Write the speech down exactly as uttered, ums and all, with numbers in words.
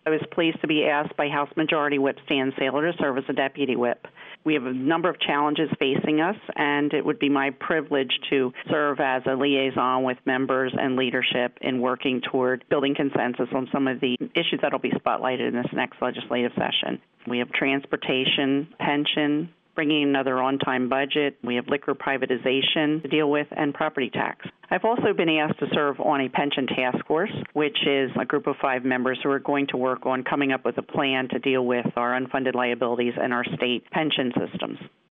I was pleased to be asked by House Majority Whip Stan Saylor to serve as a deputy whip. We have a number of challenges facing us, and it would be my privilege to serve as a liaison with members and leadership in working toward building consensus on some of the issues that will be spotlighted in this next legislative session. We have transportation, pension, bringing another on-time budget. We have liquor privatization to deal with, and property tax. I've also been asked to serve on a pension task force, which is a group of five members who are going to work on coming up with a plan to deal with our unfunded liabilities and our state pension systems.